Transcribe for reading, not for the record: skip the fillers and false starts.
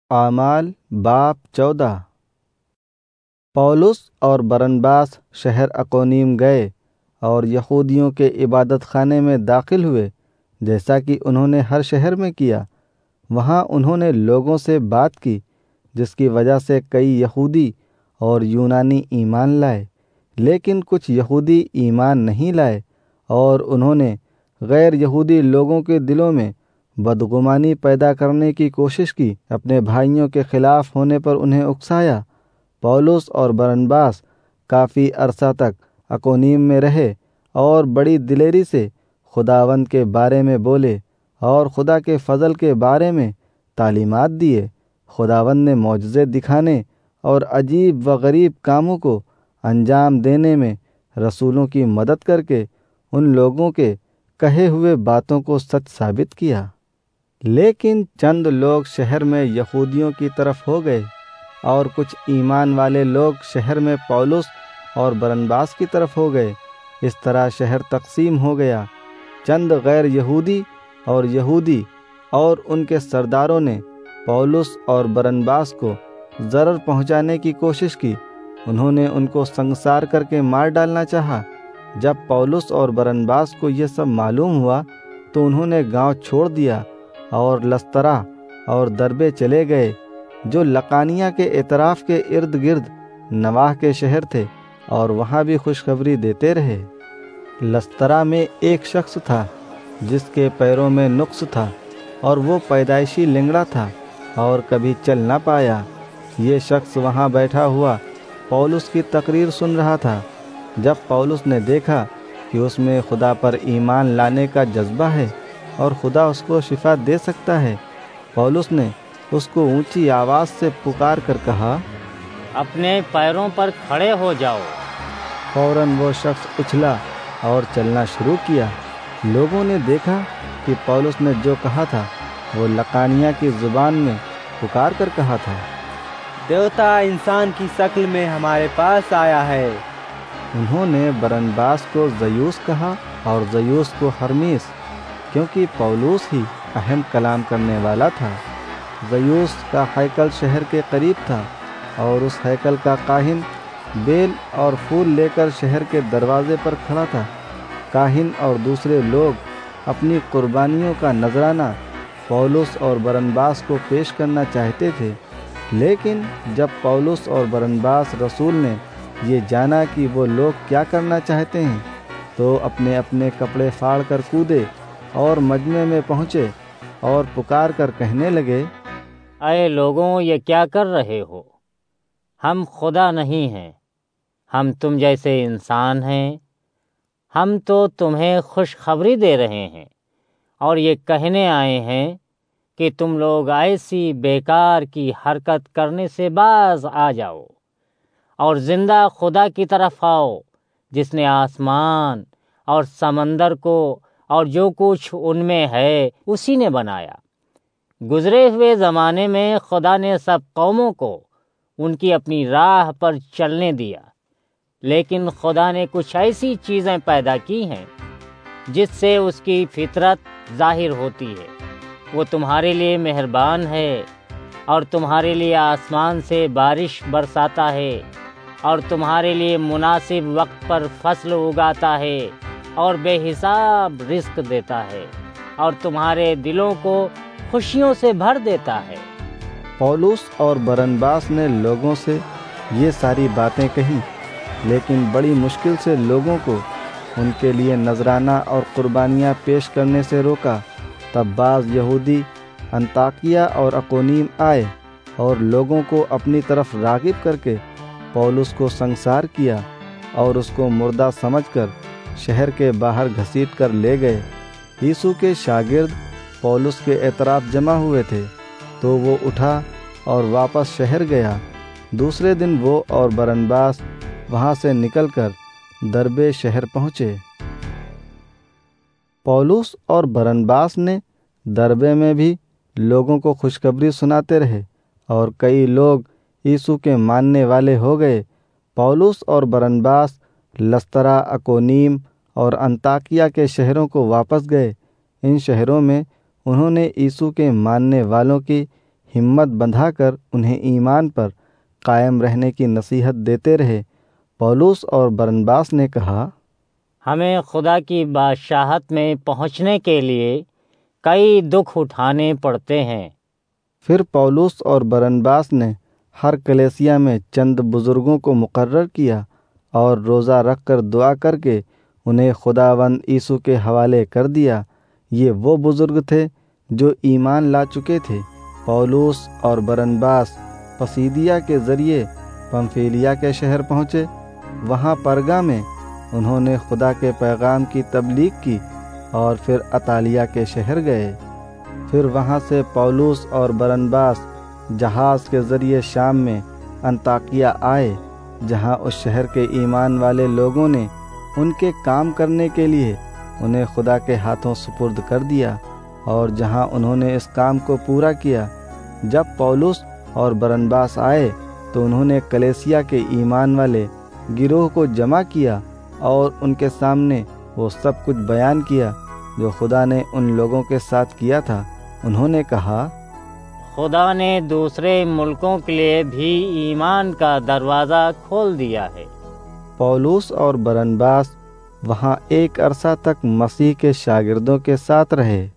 اعمال باب 14۔ پولس اور برنباس شہر اقونیم گئے اور یہودیوں کے عبادت خانے میں داخل ہوئے، جیسا کہ انہوں نے ہر شہر میں کیا۔ وہاں انہوں نے لوگوں سے بات کی، جس کی وجہ سے کئی یہودی اور یونانی ایمان لائے، لیکن کچھ یہودی ایمان نہیں لائے، اور انہوں نے غیر یہودی لوگوں کے دلوں میں بدگمانی پیدا کرنے کی کوشش کی۔ اپنے بھائیوں کے خلاف ہونے پر انہیں اکسایا۔ پولس اور برنباس کافی عرصہ تک اقونیم میں رہے اور بڑی دلیری سے خداوند کے بارے میں بولے اور خدا کے فضل کے بارے میں تعلیمات دیے۔ خداوند نے معجزے دکھانے اور عجیب و غریب کاموں کو انجام دینے میں رسولوں کی مدد کر کے ان لوگوں کے کہے ہوئے باتوں کو سچ ثابت کیا۔ لیکن چند لوگ شہر میں یہودیوں کی طرف ہو گئے اور کچھ ایمان والے لوگ شہر میں پولس اور برنباس کی طرف ہو گئے۔ اس طرح شہر تقسیم ہو گیا۔ چند غیر یہودی اور یہودی اور ان کے سرداروں نے پولس اور برنباس کو ضرر پہنچانے کی کوشش کی۔ انہوں نے ان کو سنگسار کر کے مار ڈالنا چاہا۔ جب پولس اور برنباس کو یہ سب معلوم ہوا تو انہوں نے گاؤں چھوڑ دیا اور لسترا اور دربے چلے گئے، جو لقانیہ کے اطراف کے ارد گرد نواح کے شہر تھے، اور وہاں بھی خوشخبری دیتے رہے۔ لسترا میں ایک شخص تھا جس کے پیروں میں نقص تھا، اور وہ پیدائشی لنگڑا تھا اور کبھی چل نہ پایا۔ یہ شخص وہاں بیٹھا ہوا پولس کی تقریر سن رہا تھا۔ جب پولس نے دیکھا کہ اس میں خدا پر ایمان لانے کا جذبہ ہے اور خدا اس کو شفا دے سکتا ہے، پولس نے اس کو اونچی آواز سے پکار کر کہا، اپنے پیروں پر کھڑے ہو جاؤ۔ فوراً وہ شخص اچھلا اور چلنا شروع کیا۔ لوگوں نے دیکھا کہ پولس نے جو کہا تھا وہ لقانیہ کی زبان میں پکار کر کہا تھا، دیوتا انسان کی شکل میں ہمارے پاس آیا ہے۔ انہوں نے برنباس کو زیوس کہا اور زیوس کو ہرمیس، کیونکہ پولس ہی اہم کلام کرنے والا تھا۔ زیوس کا ہیکل شہر کے قریب تھا، اور اس ہیکل کا کاہن بیل اور پھول لے کر شہر کے دروازے پر کھڑا تھا۔ کاہن اور دوسرے لوگ اپنی قربانیوں کا نذرانہ پولس اور برنباس کو پیش کرنا چاہتے تھے، لیکن جب پولس اور برنباس رسول نے یہ جانا کہ وہ لوگ کیا کرنا چاہتے ہیں، تو اپنے اپنے کپڑے پھاڑ کر کودے اور مجمع میں پہنچے اور پکار کر کہنے لگے، اے لوگوں، یہ کیا کر رہے ہو؟ ہم خدا نہیں ہیں، ہم تم جیسے انسان ہیں۔ ہم تو تمہیں خوشخبری دے رہے ہیں اور یہ کہنے آئے ہیں کہ تم لوگ ایسی بیکار کی حرکت کرنے سے باز آ جاؤ اور زندہ خدا کی طرف آؤ، جس نے آسمان اور سمندر کو اور جو کچھ ان میں ہے اسی نے بنایا۔ گزرے ہوئے زمانے میں خدا نے سب قوموں کو ان کی اپنی راہ پر چلنے دیا، لیکن خدا نے کچھ ایسی چیزیں پیدا کی ہیں جس سے اس کی فطرت ظاہر ہوتی ہے۔ وہ تمہارے لیے مہربان ہے اور تمہارے لیے آسمان سے بارش برساتا ہے اور تمہارے لیے مناسب وقت پر فصل اگاتا ہے اور بے حساب رزق دیتا ہے اور تمہارے دلوں کو خوشیوں سے بھر دیتا ہے۔ پولس اور برنباس نے لوگوں سے یہ ساری باتیں کہیں، لیکن بڑی مشکل سے لوگوں کو ان کے لیے نذرانہ اور قربانیاں پیش کرنے سے روکا۔ تب بعض یہودی انطاکیہ اور اقونیم آئے اور لوگوں کو اپنی طرف راغب کر کے پولس کو سنگسار کیا اور اس کو مردہ سمجھ کر شہر کے باہر گھسیٹ کر لے گئے۔ یسوع کے شاگرد پولس کے اطراف جمع ہوئے تھے، تو وہ اٹھا اور واپس شہر گیا۔ دوسرے دن وہ اور برنباس وہاں سے نکل کر دربے شہر پہنچے۔ پولس اور برنباس نے دربے میں بھی لوگوں کو خوشخبری سناتے رہے، اور کئی لوگ یسوع کے ماننے والے ہو گئے۔ پولس اور برنباس لسترا، اقونیم اور انطاکیہ کے شہروں کو واپس گئے۔ ان شہروں میں انہوں نے یسوع کے ماننے والوں کی ہمت بندھا کر انہیں ایمان پر قائم رہنے کی نصیحت دیتے رہے۔ پولس اور برنباس نے کہا، ہمیں خدا کی بادشاہت میں پہنچنے کے لیے کئی دکھ اٹھانے پڑتے ہیں۔ پھر پولس اور برنباس نے ہر کلیسیا میں چند بزرگوں کو مقرر کیا اور روزہ رکھ کر دعا کر کے انہیں خداوند یسوع کے حوالے کر دیا۔ یہ وہ بزرگ تھے جو ایمان لا چکے تھے۔ پولس اور برنباس پسیدیا کے ذریعے پمفیلیا کے شہر پہنچے۔ وہاں پرگا میں انہوں نے خدا کے پیغام کی تبلیغ کی اور پھر اطالیہ کے شہر گئے۔ پھر وہاں سے پولس اور برنباس جہاز کے ذریعے شام میں انطاکیہ آئے، جہاں اس شہر کے ایمان والے لوگوں نے ان کے کام کرنے کے لیے انہیں خدا کے ہاتھوں سپرد کر دیا، اور جہاں انہوں نے اس کام کو پورا کیا۔ جب پولس اور برنباس آئے تو انہوں نے کلیسیا کے ایمان والے گروہ کو جمع کیا اور ان کے سامنے وہ سب کچھ بیان کیا جو خدا نے ان لوگوں کے ساتھ کیا تھا۔ انہوں نے کہا، خدا نے دوسرے ملکوں کے لیے بھی ایمان کا دروازہ کھول دیا ہے۔ پولس اور برنباس وہاں ایک عرصہ تک مسیح کے شاگردوں کے ساتھ رہے۔